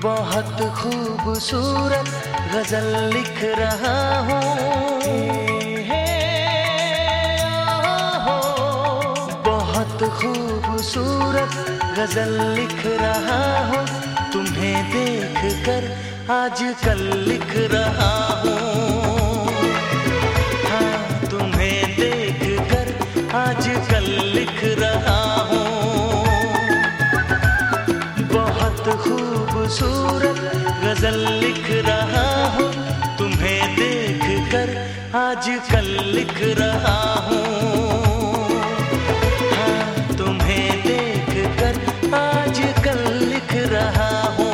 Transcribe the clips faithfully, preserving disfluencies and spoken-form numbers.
बहुत खूबसूरत गजल लिख रहा हूँ, बहुत खूबसूरत गजल लिख रहा हूँ। तुम्हें देख कर आजकल लिख रहा हूँ, हाँ तुम्हें देख कर आजकल लिख रहा हूँ। बहुत खूबसूरत गजल लिख रहा हूँ, तुम्हें देख कर आजकल लिख रहा हूँ, हाँ तुम्हें देख कर आजकल लिख रहा हूँ।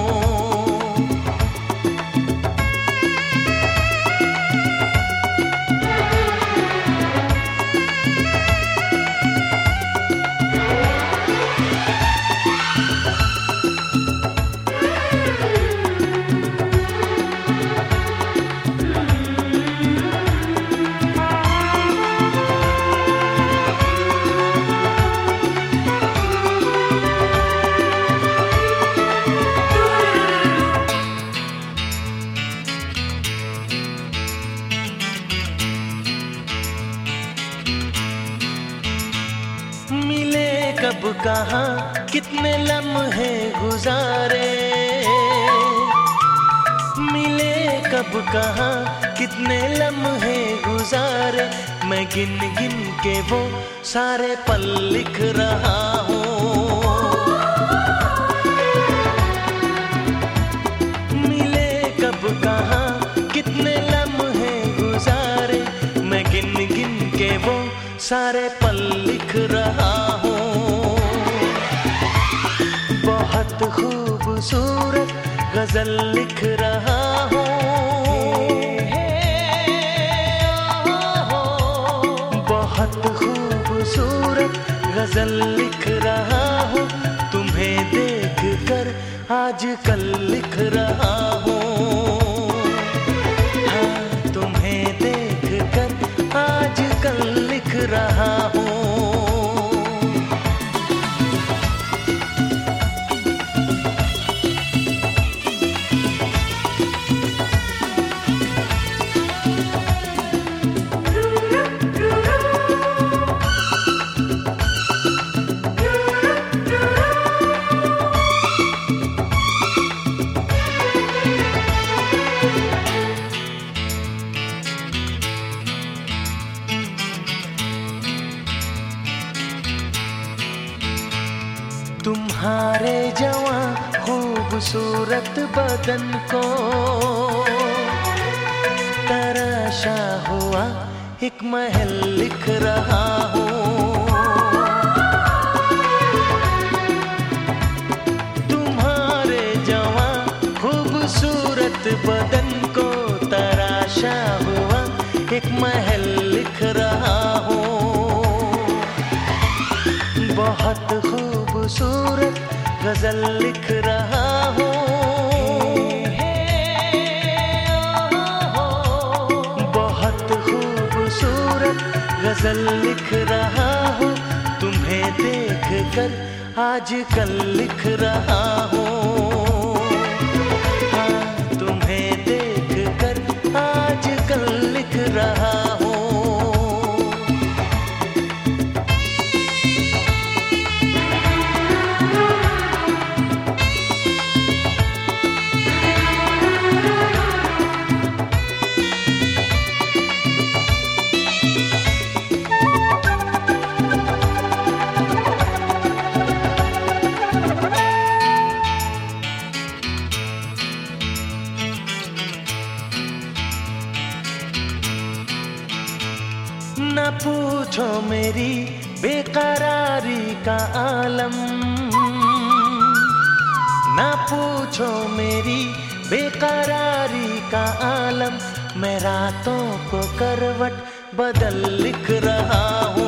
कब कहाँ कितने लम्हे गुजारे, मिले कब कहाँ कितने लम्हे गुजारे, मैं गिन गिन के वो सारे पल लिख रहा हूँ। मिले कब कहाँ कितने लम्हे गुजारे, मैं गिन गिन के वो सारे पल लिख रहा हूँ। बहुत खूबसूरत गजल लिख रहा हूँ, बहुत खूबसूरत गजल लिख रहा हूँ। तुम्हें देख कर आजकल लिख रहा हूँ, हाँ तुम्हें देख कर आजकल लिख रहा हूँ। तुम्हारे जवां खूबसूरत बदन को तराशा हुआ एक महल लिख रहा हूँ। तुम्हारे जवां खूबसूरत बदन को तराशा हुआ एक महल लिख रहा हूँ। बहुत खूबसूरत गजल लिख रहा हूँ, बहुत खूबसूरत गजल लिख रहा हूँ। तुम्हें देख कर आजकल लिख रहा हूँ, हाँ तुम्हें देख कर आजकल लिख रहा हूँ। न पूछो मेरी बेकरारी का आलम, न पूछो मेरी बेकरारी का आलम, मैं रातों को करवट बदल लिख रहा हूँ।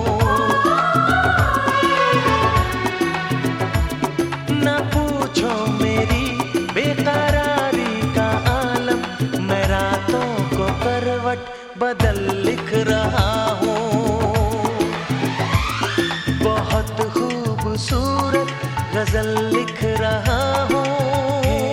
न पूछो मेरी बेकरारी का आलम, मैं रातों को करवट बदल लिख रहा हूँ। बहुत खूबसूरत गजल लिख रहा हूँ,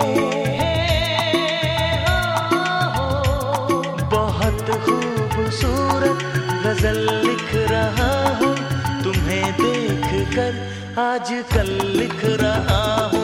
कर आज कल लिख रहा हूँ।